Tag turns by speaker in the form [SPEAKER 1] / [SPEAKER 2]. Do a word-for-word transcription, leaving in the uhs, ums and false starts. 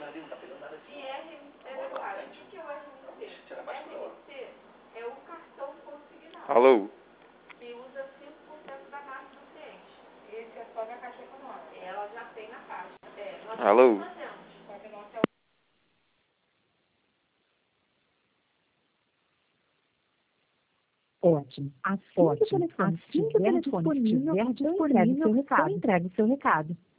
[SPEAKER 1] E R M C, claro, o que é o R M C? R M C é o cartão consignado.
[SPEAKER 2] Alô?
[SPEAKER 1] Que usa cinco por cento da margem do cliente. Esse é só na Caixa Econômica. Ela já tem na Caixa. É, nós
[SPEAKER 2] Alô?
[SPEAKER 1] fazemos. Só que não é
[SPEAKER 3] Ótimo. Assim que o telefone estiver disponível, eu entrego o seu recado.